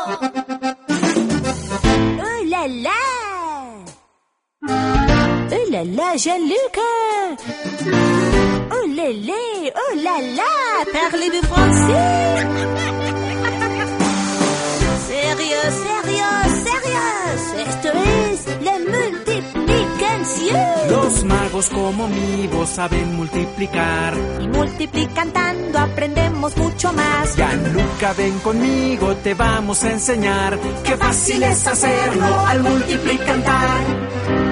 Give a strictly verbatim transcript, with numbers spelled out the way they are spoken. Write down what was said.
Oh là là! Oh là là, Gianluca! Oh là là! Oh là là! Parlez-vous français? Sérieux, sérieux, sérieux. Esto es la multiplicación. Los magos como mi voz saben multiplicar. Y multiplicando aprendemos mucho más. Gianluca, ven conmigo, te vamos a enseñar. Qué fácil es hacerlo al multiplicar.